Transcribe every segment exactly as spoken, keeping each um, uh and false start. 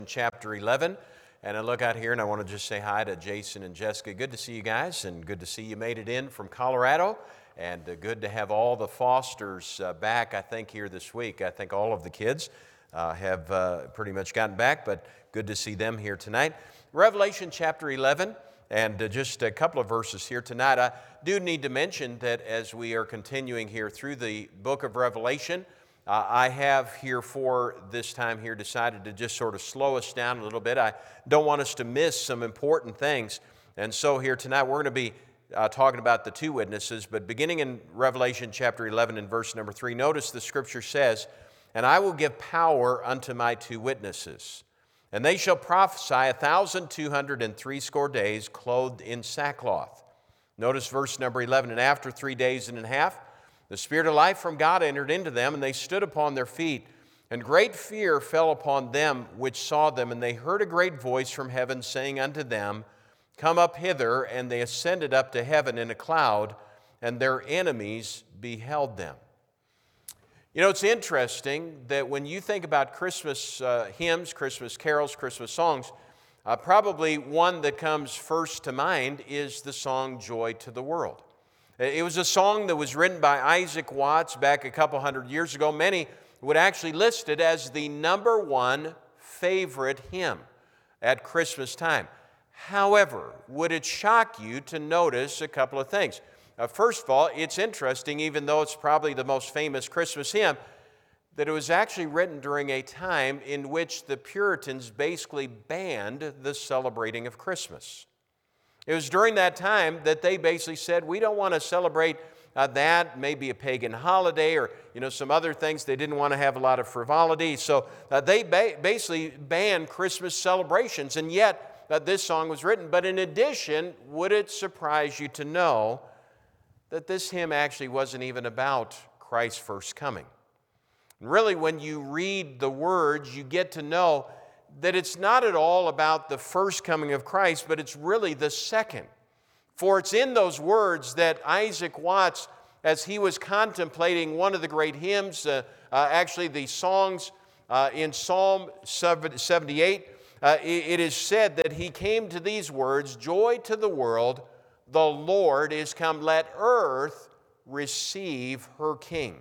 Chapter eleven, and I look out here and I want to just say hi to Jason and Jessica. Good to see you guys, and good to see you made it in from Colorado, and uh, good to have all the Fosters uh, back, I think, here this week. I think all of the kids uh, have uh, pretty much gotten back, but good to see them here tonight. Revelation chapter eleven, and uh, just a couple of verses here tonight. I do need to mention that as we are continuing here through the book of Revelation, Uh, I have here for this time here decided to just sort of slow us down a little bit. I don't want us to miss some important things. And so here tonight we're going to be uh, talking about the two witnesses. But beginning in Revelation chapter eleven and verse number three, notice the scripture says, "And I will give power unto my two witnesses, and they shall prophesy a thousand two hundred and threescore days, clothed in sackcloth." Notice verse number eleven, "And after three days and a half, the Spirit of life from God entered into them, and they stood upon their feet. And great fear fell upon them which saw them, and they heard a great voice from heaven saying unto them, Come up hither. And they ascended up to heaven in a cloud, and their enemies beheld them." You know, it's interesting that when you think about Christmas uh, hymns, Christmas carols, Christmas songs, uh, probably one that comes first to mind is the song Joy to the World. It was a song that was written by Isaac Watts back a couple hundred years ago. Many would actually list it as the number one favorite hymn at Christmas time. However, would it shock you to notice a couple of things? Uh, first of all, it's interesting, even though it's probably the most famous Christmas hymn, that it was actually written during a time in which the Puritans basically banned the celebrating of Christmas. It was during that time that they basically said, we don't want to celebrate uh, that, maybe a pagan holiday or you know some other things. They didn't want to have a lot of frivolity. So uh, they ba- basically banned Christmas celebrations, and yet uh, this song was written. But in addition, would it surprise you to know that this hymn actually wasn't even about Christ's first coming? And really, when you read the words, you get to know that it's not at all about the first coming of Christ, but it's really the second. For it's in those words that Isaac Watts, as he was contemplating one of the great hymns, uh, uh, actually the songs uh, in Psalm seventy-eight, uh, it, it is said that he came to these words, "Joy to the world, the Lord is come, let earth receive her King."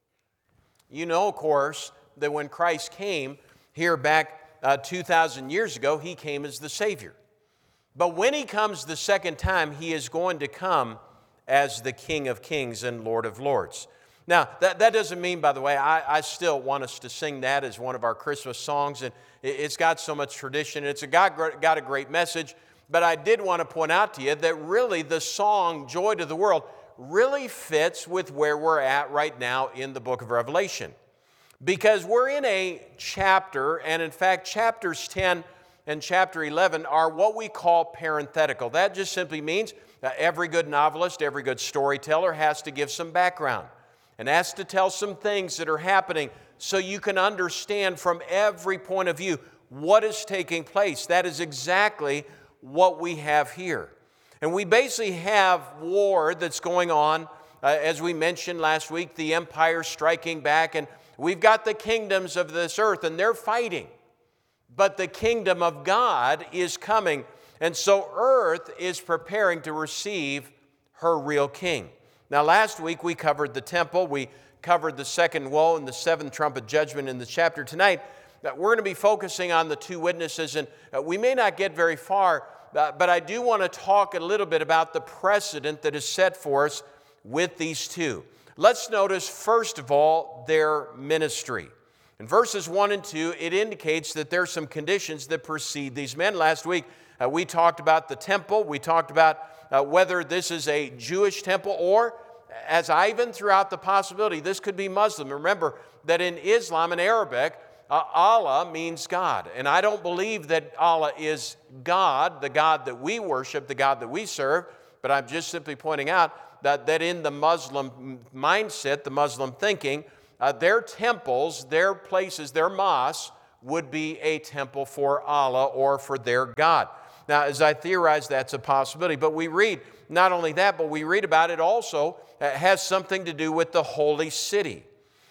You know, of course, that when Christ came here back Uh, two thousand years ago, he came as the Savior. But when he comes the second time, he is going to come as the King of Kings and Lord of Lords. Now, that, that doesn't mean, by the way, I, I still want us to sing that as one of our Christmas songs, and it, it's got so much tradition. It's a, got, got a great message, but I did want to point out to you that really the song, Joy to the World, really fits with where we're at right now in the book of Revelation. Because we're in a chapter, and in fact, chapters ten and chapter eleven are what we call parenthetical. That just simply means that every good novelist, every good storyteller has to give some background and has to tell some things that are happening so you can understand from every point of view what is taking place. That is exactly what we have here. And we basically have war that's going on, uh, as we mentioned last week, the empire striking back, and we've got the kingdoms of this earth, and they're fighting. But the kingdom of God is coming. And so earth is preparing to receive her real king. Now, last week we covered the temple. We covered the second woe and the seventh trumpet judgment in the chapter. Tonight, we're going to be focusing on the two witnesses. And we may not get very far, but I do want to talk a little bit about the precedent that is set for us with these two. Let's notice, first of all, their ministry. In verses one and two, it indicates that there are some conditions that precede these men. Last week, uh, we talked about the temple. We talked about uh, whether this is a Jewish temple or, as Ivan threw out the possibility, this could be Muslim. Remember that in Islam and Arabic, uh, Allah means God. And I don't believe that Allah is God, the God that we worship, the God that we serve, but I'm just simply pointing out That, that in the Muslim mindset, the Muslim thinking, uh, their temples, their places, their mosques would be a temple for Allah or for their God. Now, as I theorize, that's a possibility. But we read, not only that, but we read about it also uh, has something to do with the holy city.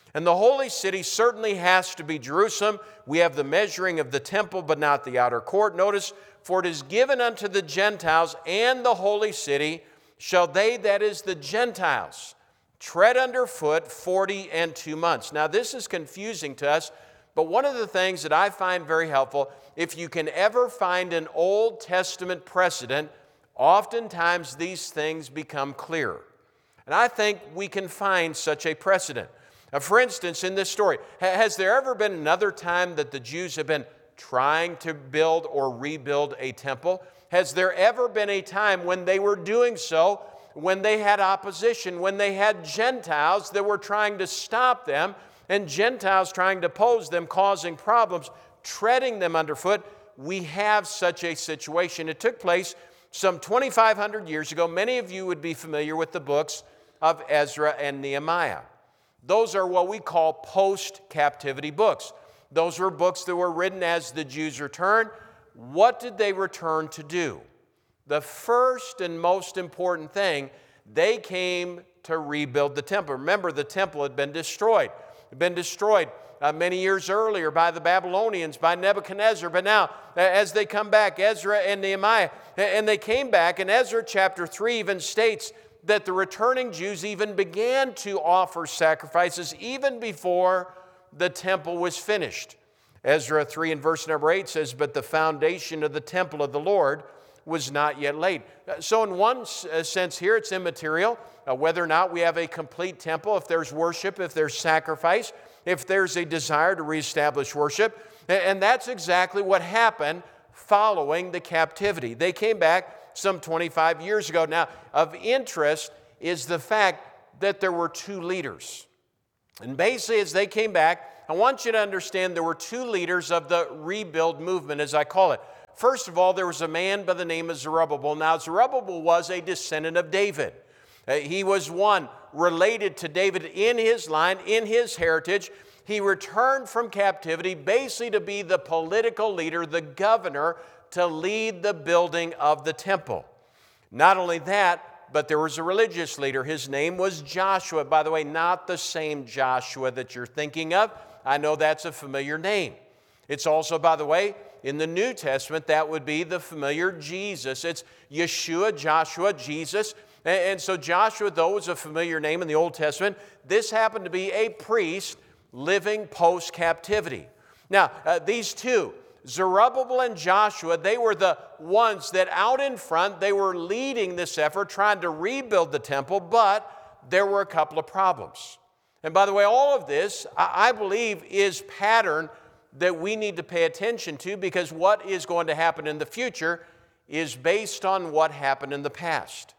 And the holy city certainly has to be Jerusalem. We have the measuring of the temple, but not the outer court. Notice, for it is given unto the Gentiles, and the holy city shall they, that is the Gentiles, tread underfoot forty and two months. Now this is confusing to us, but one of the things that I find very helpful, if you can ever find an Old Testament precedent, oftentimes these things become clearer. And I think we can find such a precedent. Now, for instance, in this story, has there ever been another time that the Jews have been trying to build or rebuild a temple? Has there ever been a time when they were doing so, when they had opposition, when they had Gentiles that were trying to stop them, and Gentiles trying to oppose them, causing problems, treading them underfoot? We have such a situation. It took place some twenty-five hundred years ago. Many of you would be familiar with the books of Ezra and Nehemiah. Those are what we call post-captivity books. Those were books that were written as the Jews returned. What did they return to do? The first and most important thing, they came to rebuild the temple. Remember, the temple had been destroyed. It had been destroyed uh, many years earlier by the Babylonians, by Nebuchadnezzar. But now, as they come back, Ezra and Nehemiah, and they came back, and Ezra chapter three even states that the returning Jews even began to offer sacrifices even before the temple was finished. Ezra three and verse number eight says, but the foundation of the temple of the Lord was not yet laid. So in one sense here, it's immaterial uh, whether or not we have a complete temple, if there's worship, if there's sacrifice, if there's a desire to reestablish worship. And that's exactly what happened following the captivity. They came back some twenty-five years ago. Now, of interest is the fact that there were two leaders. And basically, as they came back, I want you to understand there were two leaders of the rebuild movement, as I call it. First of all, there was a man by the name of Zerubbabel. Now, Zerubbabel was a descendant of David. Uh, he was one related to David in his line, in his heritage. He returned from captivity basically to be the political leader, the governor, to lead the building of the temple. Not only that, but there was a religious leader. His name was Joshua. By the way, not the same Joshua that you're thinking of. I know that's a familiar name. It's also, by the way, in the New Testament, that would be the familiar Jesus. It's Yeshua, Joshua, Jesus. And so Joshua, though, was a familiar name in the Old Testament, this happened to be a priest living post-captivity. Now, uh, these two, Zerubbabel and Joshua, they were the ones that out in front, they were leading this effort, trying to rebuild the temple, but there were a couple of problems. And by the way, all of this, I believe, is pattern that we need to pay attention to, because what is going to happen in the future is based on what happened in the past.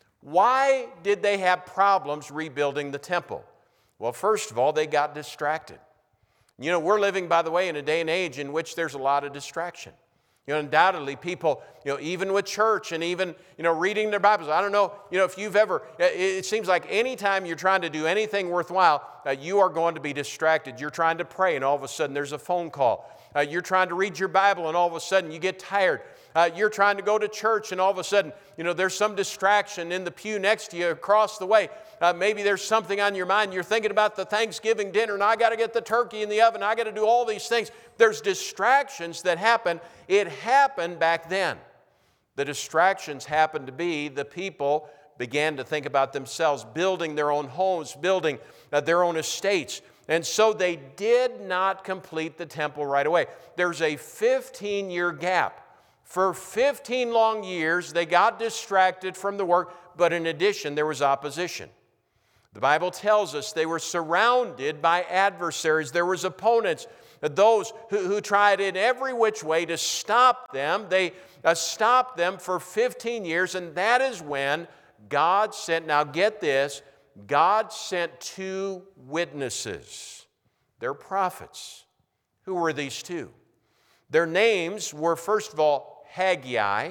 Why did they have problems rebuilding the temple? Well, first of all, they got distracted. You know, we're living, by the way, in a day and age in which there's a lot of distraction. You know, undoubtedly people, you know, even with church and even, you know, reading their Bibles. I don't know, you know, if you've ever, it seems like anytime you're trying to do anything worthwhile, uh, you are going to be distracted. You're trying to pray and all of a sudden there's a phone call. Uh, you're trying to read your Bible and all of a sudden you get tired. Uh, you're trying to go to church and all of a sudden, you know, there's some distraction in the pew next to you across the way. Uh, maybe there's something on your mind. You're thinking about the Thanksgiving dinner, and I got to get the turkey in the oven. I got to do all these things. There's distractions that happen. It happened back then. The distractions happened to be the people began to think about themselves, building their own homes, building uh, their own estates. And so they did not complete the temple right away. There's a fifteen-year gap. For fifteen long years, they got distracted from the work, but in addition, there was opposition. The Bible tells us they were surrounded by adversaries. There was opponents, those who, who tried in every which way to stop them. They uh, stopped them for fifteen years, and that is when God sent, now get this, God sent two witnesses. They're prophets. Who were these two? Their names were, first of all, Haggai,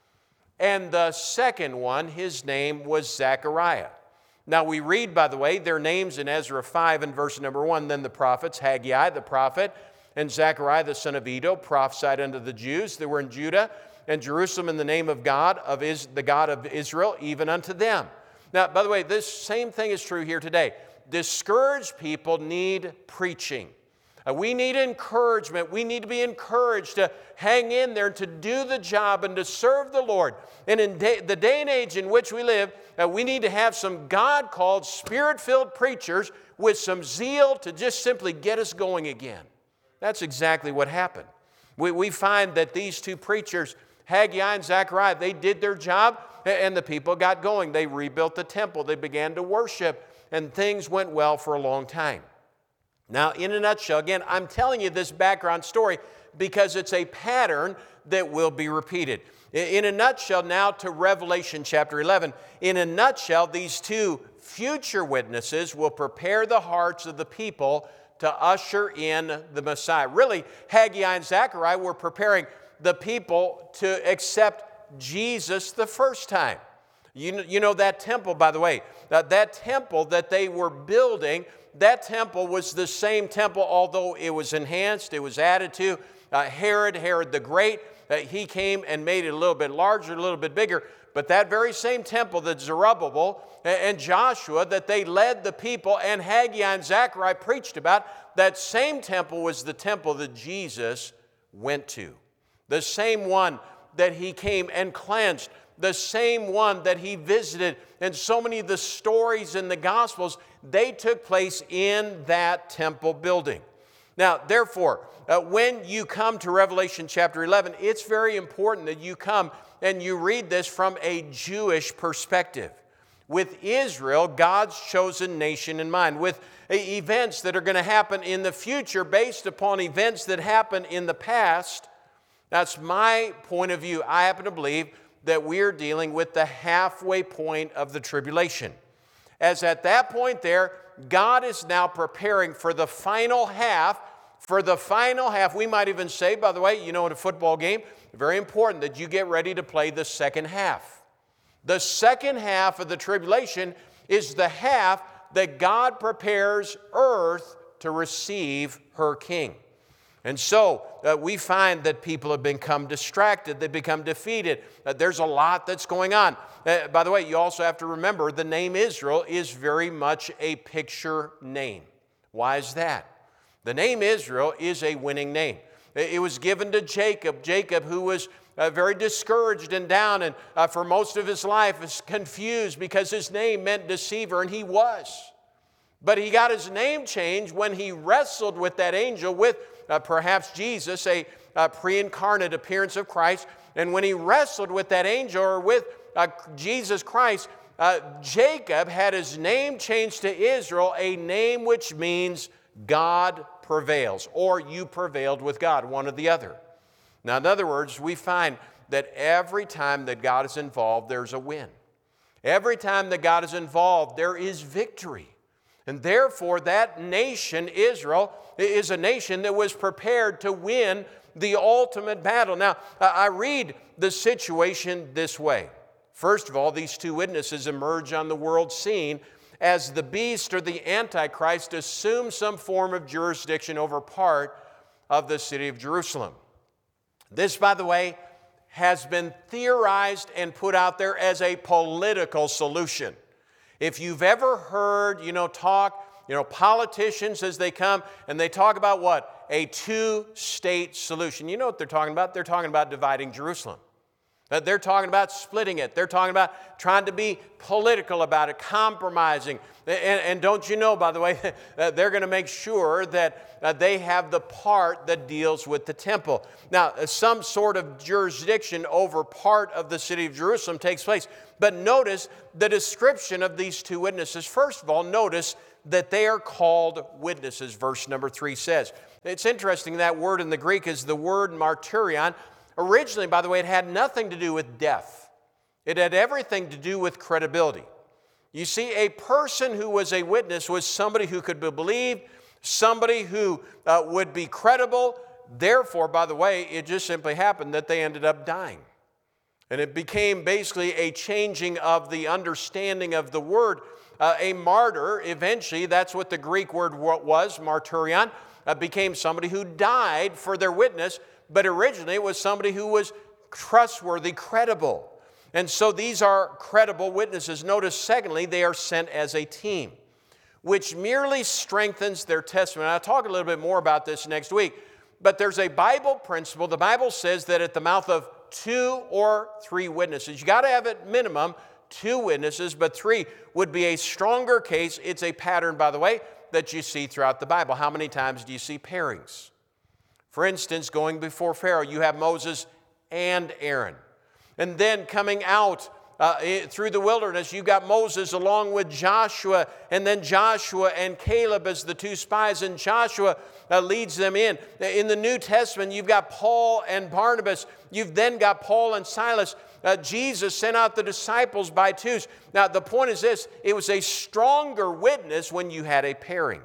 and the second one, his name was Zechariah. Now we read, by the way, their names in Ezra five and verse number one. Then the prophets, Haggai the prophet, and Zechariah the son of Iddo, prophesied unto the Jews that were in Judah and Jerusalem in the name of God, of is, the God of Israel, even unto them. Now, by the way, this same thing is true here today. discouraged people need preaching. Uh, we need encouragement. We need to be encouraged to hang in there, to do the job and to serve the Lord. And in day, the day and age in which we live, uh, we need to have some God-called, Spirit-filled preachers with some zeal to just simply get us going again. That's exactly what happened. We, we find that these two preachers, Haggai and Zechariah, they did their job and the people got going. They rebuilt the temple. They began to worship, and things went well for a long time. Now, in a nutshell, again, I'm telling you this background story because it's a pattern that will be repeated. In a nutshell, now to Revelation chapter eleven. In a nutshell, these two future witnesses will prepare the hearts of the people to usher in the Messiah. Really, Haggai and Zechariah were preparing the people to accept Jesus the first time. You know, you know that temple, by the way, that, that temple that they were building, that temple was the same temple, although it was enhanced, it was added to. Uh, Herod, Herod the Great, uh, he came and made it a little bit larger, a little bit bigger. But that very same temple that Zerubbabel and Joshua, that they led the people, and Haggai and Zechariah preached about, that same temple was the temple that Jesus went to. The same one that he came and cleansed. The same one that he visited. And so many of the stories in the Gospels, they took place in that temple building. Now, therefore, uh, when you come to Revelation chapter eleven, it's very important that you come and you read this from a Jewish perspective. With Israel, God's chosen nation in mind. With events that are going to happen in the future based upon events that happened in the past. That's my point of view. I happen to believe that we're dealing with the halfway point of the tribulation. As at that point there, God is now preparing for the final half. For the final half, we might even say, by the way, you know, in a football game, very important that you get ready to play the second half. The second half of the tribulation is the half that God prepares earth to receive her king. And so uh, we find that people have become distracted, they become defeated. Uh, there's a lot that's going on. Uh, by the way, you also have to remember the name Israel is very much a picture name. Why is that? The name Israel is a winning name. It was given to Jacob, Jacob who was uh, very discouraged and down, and uh, for most of his life was confused because his name meant deceiver, and he was. But he got his name changed when he wrestled with that angel, with uh, perhaps Jesus, a, a pre-incarnate appearance of Christ. And when he wrestled with that angel or with uh, Jesus Christ, uh, Jacob had his name changed to Israel, a name which means God prevails, or you prevailed with God, one or the other. Now, in other words, we find that every time that God is involved, there's a win. Every time that God is involved, there is victory. And therefore, that nation, Israel, is a nation that was prepared to win the ultimate battle. Now, I read the situation this way. First of all, these two witnesses emerge on the world scene as the beast or the Antichrist assumes some form of jurisdiction over part of the city of Jerusalem. This, by the way, has been theorized and put out there as a political solution. If you've ever heard, you know, talk, you know, politicians as they come and they talk about what? A two-state solution. You know what they're talking about? They're talking about dividing Jerusalem. They're talking about splitting it. They're talking about trying to be political about it, compromising. And, and don't you know, by the way, they're going to make sure that uh, they have the part that deals with the temple. Now, some sort of jurisdiction over part of the city of Jerusalem takes place. But notice the description of these two witnesses. First of all, notice that they are called witnesses, verse number three says. It's interesting, that word in the Greek is the word martyrion. Originally, by the way, it had nothing to do with death. It had everything to do with credibility. You see, a person who was a witness was somebody who could be believed, somebody who uh, would be credible. Therefore, by the way, it just simply happened that they ended up dying. And it became basically a changing of the understanding of the word. Uh, a martyr, eventually, that's what the Greek word was, martyrion, uh, became somebody who died for their witness. But originally it was somebody who was trustworthy, credible. And so these are credible witnesses. Notice, secondly, they are sent as a team. which merely strengthens their testimony. I'll talk a little bit more about this next week. But there's a Bible principle. The Bible says that at the mouth of two or three witnesses, you got to have at minimum two witnesses, but three would be a stronger case. It's a pattern, by the way, that you see throughout the Bible. How many times do you see pairings? For instance, going before Pharaoh, you have Moses and Aaron. And then coming out uh, through the wilderness, you've got Moses along with Joshua, and then Joshua and Caleb as the two spies, and Joshua uh, leads them in. In the New Testament, you've got Paul and Barnabas. You've then got Paul and Silas. Uh, Jesus sent out the disciples by twos. Now, the point is this: it was a stronger witness when you had a pairing.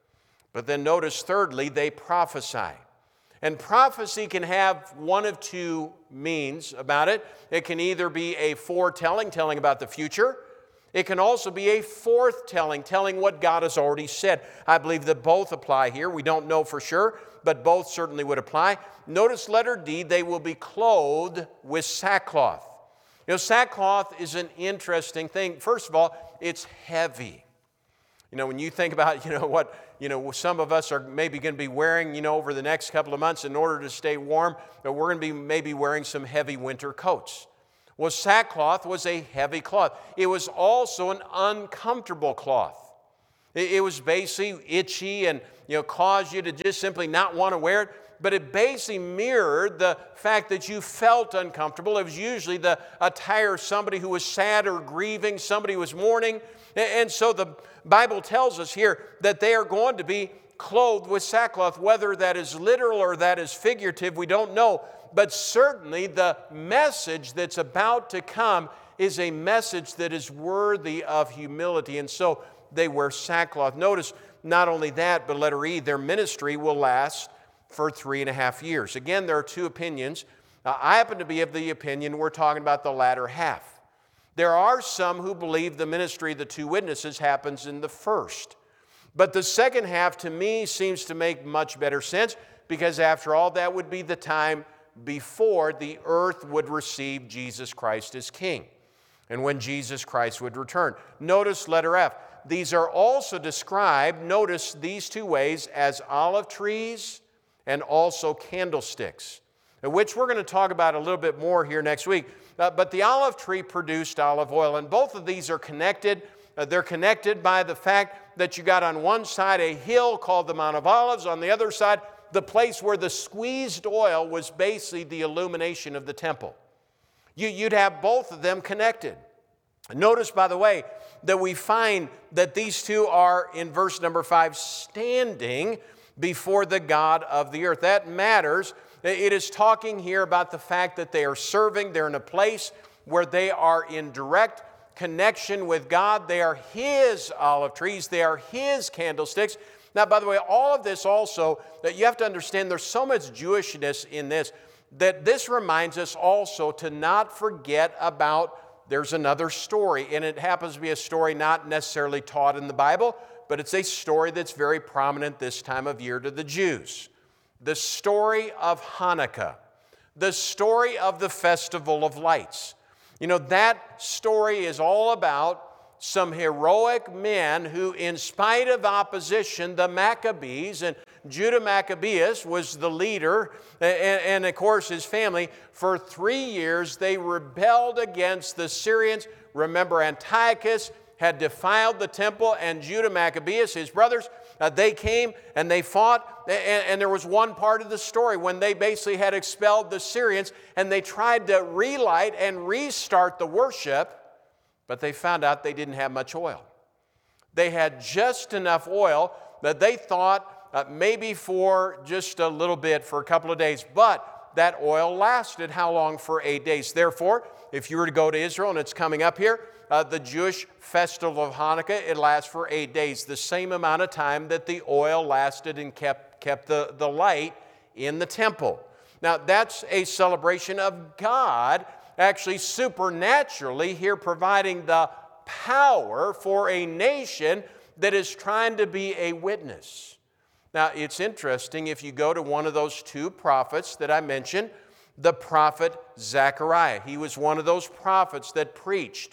But then notice, thirdly, they prophesy. And prophecy can have one of two means about it. It can either be a foretelling, telling about the future. It can also be a forthtelling, telling what God has already said. I believe that both apply here. We don't know for sure, but both certainly would apply. Notice letter D, they will be clothed with sackcloth. You know, sackcloth is an interesting thing. First of all, it's heavy. You know, when you think about, you know, what, you know, some of us are maybe going to be wearing, you know, over the next couple of months in order to stay warm, we're going to be maybe wearing some heavy winter coats. Well, sackcloth was a heavy cloth. It was also an uncomfortable cloth. It, it was basically itchy and, you know, caused you to just simply not want to wear it. But it basically mirrored the fact that you felt uncomfortable. It was usually the attire of somebody who was sad or grieving, somebody who was mourning. And so the Bible tells us here that they are going to be clothed with sackcloth. Whether that is literal or that is figurative, we don't know. But certainly the message that's about to come is a message that is worthy of humility. And so they wear sackcloth. Notice not only that, but letter E, their ministry will last for three and a half years. Again, there are two opinions. Now, I happen to be of the opinion we're talking about the latter half. There are some who believe the ministry of the two witnesses happens in the first. But the second half, to me, seems to make much better sense, because after all, that would be the time before the earth would receive Jesus Christ as King, and when Jesus Christ would return. Notice letter F. These are also described, notice these two ways, as olive trees and also candlesticks, which we're going to talk about a little bit more here next week. Uh, but the olive tree produced olive oil, and both of these are connected. Uh, they're connected by the fact that you got on one side a hill called the Mount of Olives, on the other side the place where the squeezed oil was basically the illumination of the temple. You, you'd have both of them connected. Notice, by the way, that we find that these two are, in verse number five, standing before the God of the earth. That matters. It is talking here about the fact that they are serving. They're in a place where they are in direct connection with God. They are His olive trees. They are His candlesticks. Now, by the way, all of this also, that you have to understand, there's so much Jewishness in this, that this reminds us also to not forget about, there's another story, and it happens to be a story not necessarily taught in the Bible, but it's a story that's very prominent this time of year to the Jews. The story of Hanukkah, the story of the Festival of Lights. You know, that story is all about some heroic men who, in spite of opposition, the Maccabees, and Judah Maccabeus was the leader, and, and of course his family, for three years they rebelled against the Syrians. Remember, Antiochus had defiled the temple, and Judah Maccabeus, his brothers, uh, they came and they fought, and, and there was one part of the story when they basically had expelled the Syrians, and they tried to relight and restart the worship, but they found out they didn't have much oil. They had just enough oil that they thought uh, maybe for just a little bit, for a couple of days, but that oil lasted how long? For eight days. Therefore, if you were to go to Israel, and it's coming up here, Uh, the Jewish festival of Hanukkah, it lasts for eight days, the same amount of time that the oil lasted and kept, kept the, the light in the temple. Now, that's a celebration of God actually supernaturally here providing the power for a nation that is trying to be a witness. Now, it's interesting, if you go to one of those two prophets that I mentioned, the prophet Zechariah. He was one of those prophets that preached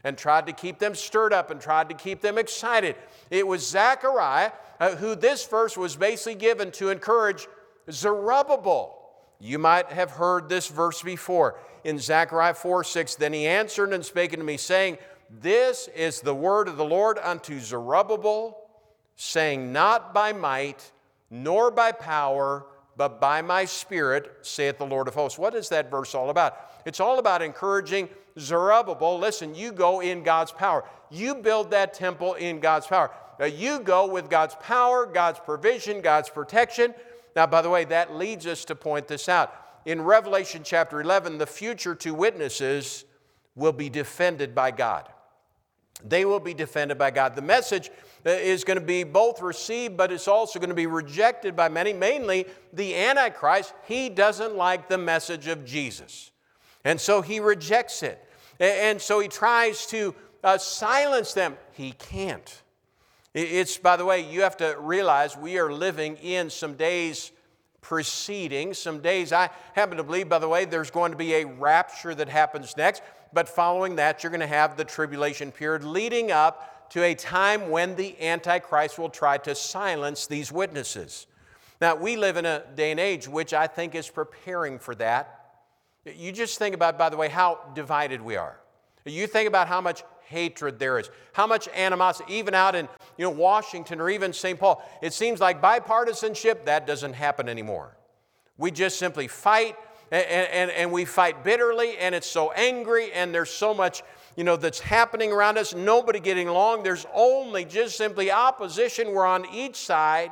and tried to keep them stirred up and tried to keep them excited. It was Zechariah uh, who this verse was basically given to encourage Zerubbabel. You might have heard this verse before in Zechariah four six. Then he answered and spake unto me, saying, This is the word of the Lord unto Zerubbabel, saying, Not by might, nor by power, but by my Spirit, saith the Lord of hosts. What is that verse all about? It's all about encouraging Zerubbabel. Listen, you go in God's power. You build that temple in God's power. Now, you go with God's power, God's provision, God's protection. Now, by the way, that leads us to point this out. In Revelation chapter eleven, the future two witnesses will be defended by God. They will be defended by God. The message is going to be both received, but it's also going to be rejected by many, mainly the Antichrist. He doesn't like the message of Jesus, and so he rejects it. And so he tries to uh, silence them. He can't. It's, by the way, you have to realize we are living in some days preceding, some days, I happen to believe, by the way, there's going to be a rapture that happens next, but following that, you're going to have the tribulation period leading up to a time when the Antichrist will try to silence these witnesses. Now, we live in a day and age which I think is preparing for that. You just think about, by the way, how divided we are. You think about how much hatred there is, how much animosity, even out in you know, Washington or even Saint Paul. It seems like bipartisanship, that doesn't happen anymore. We just simply fight, and, and, and we fight bitterly, and it's so angry, and there's so much you know, that's happening around us, nobody getting along. There's only just simply opposition. We're on each side.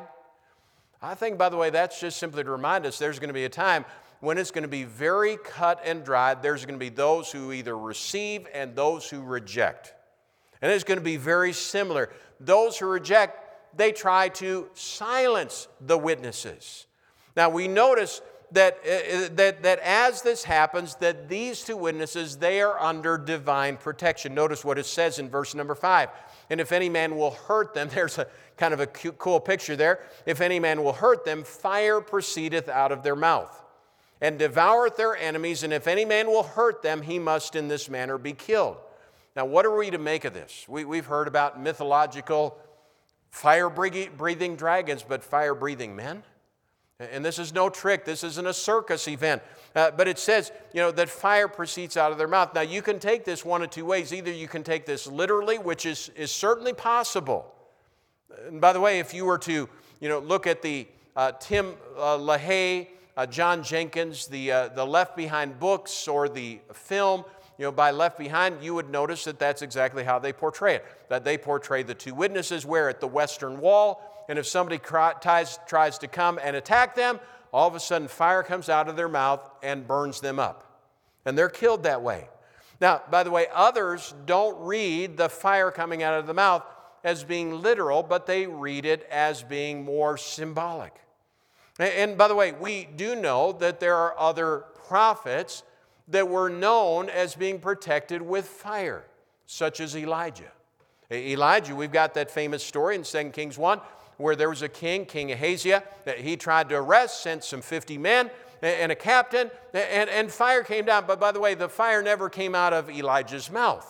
I think, by the way, that's just simply to remind us there's going to be a time when it's going to be very cut and dried. There's going to be those who either receive and those who reject. And it's going to be very similar. Those who reject, they try to silence the witnesses. Now, we notice that, uh, that, that as this happens, that these two witnesses, they are under divine protection. Notice what it says in verse number five. And if any man will hurt them, there's a kind of a cute, cool picture there. If any man will hurt them, fire proceedeth out of their mouth, and devoureth their enemies, and if any man will hurt them, he must in this manner be killed. Now, what are we to make of this? We, we've heard about mythological fire-breathing dragons, but fire-breathing men? And this is no trick. This isn't a circus event. Uh, but it says, you know, that fire proceeds out of their mouth. Now, you can take this one of two ways. Either you can take this literally, which is, is certainly possible. And by the way, if you were to, you know, look at the uh, Tim uh, LaHaye, Uh, John Jenkins, the, uh, the Left Behind books or the film, you know, by Left Behind, you would notice that that's exactly how they portray it. That they portray the two witnesses where at the Western Wall, and if somebody cry, ties, tries to come and attack them, all of a sudden fire comes out of their mouth and burns them up. And they're killed that way. Now, by the way, others don't read the fire coming out of the mouth as being literal, but they read it as being more symbolic. And by the way, we do know that there are other prophets that were known as being protected with fire, such as Elijah. Elijah, we've got that famous story in Second Kings one, where there was a king, King Ahaziah, that he tried to arrest, sent some fifty men and a captain, and, and fire came down. But by the way, the fire never came out of Elijah's mouth.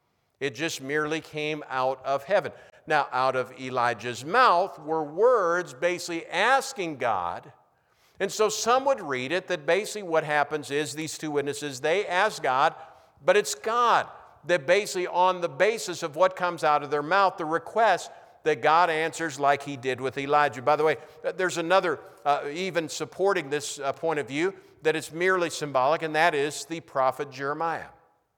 It just merely came out of heaven. Now, out of Elijah's mouth were words basically asking God. And so some would read it that basically what happens is these two witnesses, they ask God, but it's God that basically on the basis of what comes out of their mouth, the request, that God answers like he did with Elijah. By the way, there's another uh, even supporting this uh, point of view that it's merely symbolic, and that is the prophet Jeremiah.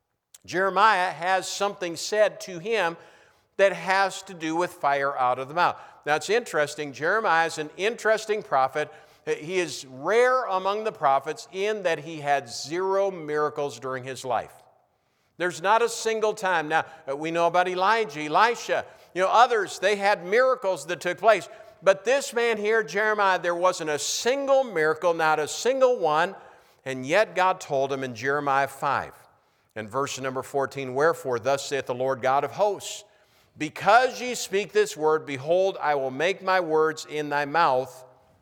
Jeremiah has something said to him that has to do with fire out of the mouth. Now, it's interesting. Jeremiah is an interesting prophet. He is rare among the prophets in that he had zero miracles during his life. There's not a single time. Now, we know about Elijah, Elisha, you know, others, they had miracles that took place. But this man here, Jeremiah, there wasn't a single miracle, not a single one, and yet God told him in Jeremiah five, in verse number fourteen, Wherefore, thus saith the Lord God of hosts, because ye speak this word, behold, I will make my words in thy mouth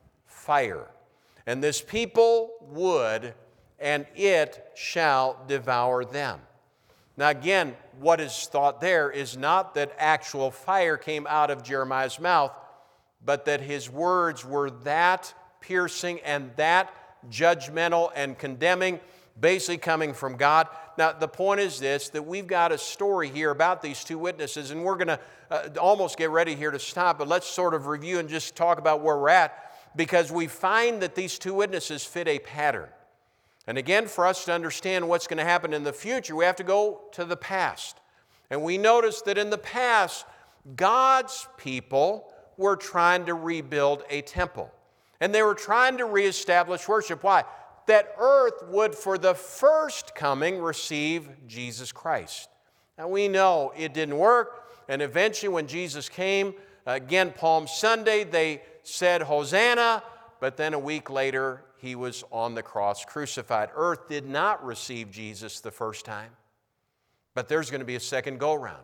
fire. And this people wood, and it shall devour them. Now again, what is thought there is not that actual fire came out of Jeremiah's mouth, but that his words were that piercing and that judgmental and condemning, basically coming from God. Now, the point is this, that we've got a story here about these two witnesses, and we're going to uh, almost get ready here to stop, but let's sort of review and just talk about where we're at, because we find that these two witnesses fit a pattern. And again, for us to understand what's going to happen in the future, we have to go to the past. And we notice that in the past, God's people were trying to rebuild a temple. And they were trying to reestablish worship. Why? That earth would, for the first coming, receive Jesus Christ. Now we know it didn't work, and eventually when Jesus came, again, Palm Sunday, they said, Hosanna, but then a week later, he was on the cross crucified. Earth did not receive Jesus the first time, but there's going to be a second go-round.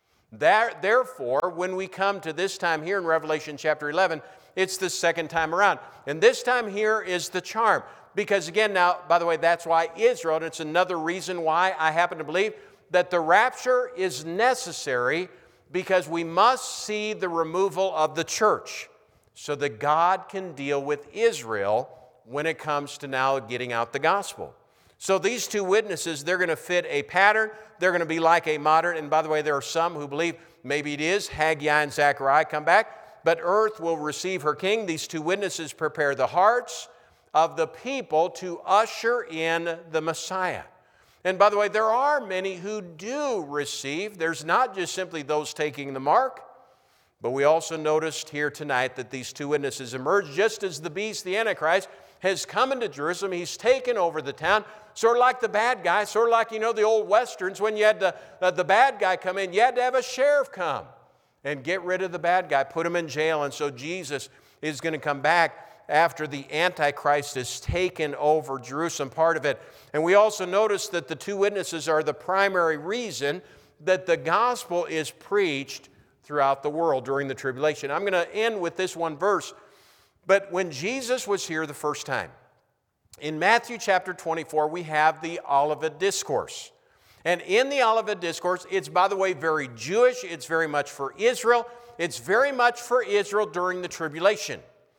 Therefore, when we come to this time here in Revelation chapter eleven, it's the second time around. And this time here is the charm. Because again, now, by the way, that's why Israel, and it's another reason why I happen to believe that the rapture is necessary, because we must see the removal of the church so that God can deal with Israel when it comes to now getting out the gospel. So these two witnesses, they're going to fit a pattern. They're going to be like a modern, and by the way, there are some who believe maybe it is Haggai and Zechariah come back, but earth will receive her king. These two witnesses prepare the hearts of the people to usher in the Messiah. And by the way, there are many who do receive. There's not just simply those taking the mark, but we also noticed here tonight that these two witnesses emerge just as the beast, the Antichrist, has come into Jerusalem. He's taken over the town, sort of like the bad guy, sort of like, you know, the old Westerns, when you had the, uh, the bad guy come in, you had to have a sheriff come and get rid of the bad guy, put him in jail. And so Jesus is going to come back after the Antichrist has taken over Jerusalem, part of it. And we also notice that the two witnesses are the primary reason that the gospel is preached throughout the world during the tribulation. I'm going to end with this one verse. But when Jesus was here the first time, in Matthew chapter twenty-four, we have the Olivet Discourse. And in the Olivet Discourse, it's, by the way, very Jewish. It's very much for Israel. It's very much for Israel during the tribulation,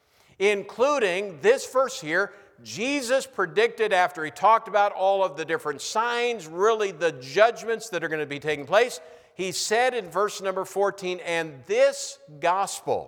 including this verse here. Jesus predicted, after he talked about all of the different signs, really the judgments that are going to be taking place, he said in verse number fourteen, and this gospel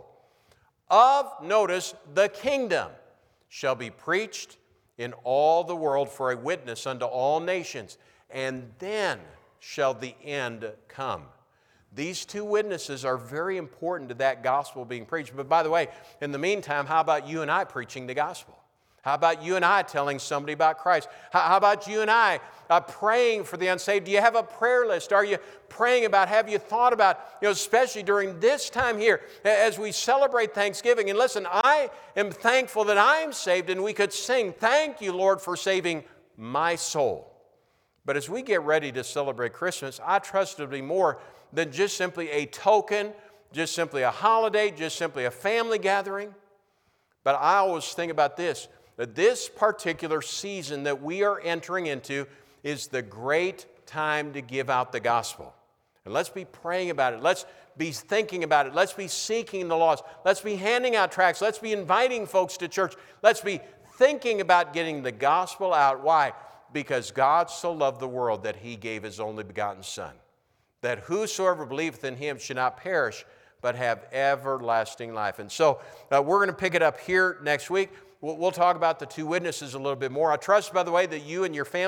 of, notice, the kingdom shall be preached in all the world for a witness unto all nations, and then shall the end come. These two witnesses are very important to that gospel being preached. But by the way, in the meantime, how about you and I preaching the gospel? How about you and I telling somebody about Christ? How, how about you and I uh, praying for the unsaved? Do you have a prayer list? Are you praying about, have you thought about, you know, especially during this time here as we celebrate Thanksgiving? And listen, I am thankful that I am saved, and we could sing, thank you, Lord, for saving my soul. But as we get ready to celebrate Christmas, I trust it'll be more than just simply a token, just simply a holiday, just simply a family gathering. But I always think about this, that this particular season that we are entering into is the great time to give out the gospel. And let's be praying about it. Let's be thinking about it. Let's be seeking the lost. Let's be handing out tracts. Let's be inviting folks to church. Let's be thinking about getting the gospel out. Why? Because God so loved the world that he gave his only begotten Son, that whosoever believeth in him should not perish, but have everlasting life. And so uh, we're going to pick it up here next week. We'll, we'll talk about the two witnesses a little bit more. I trust, by the way, that you and your family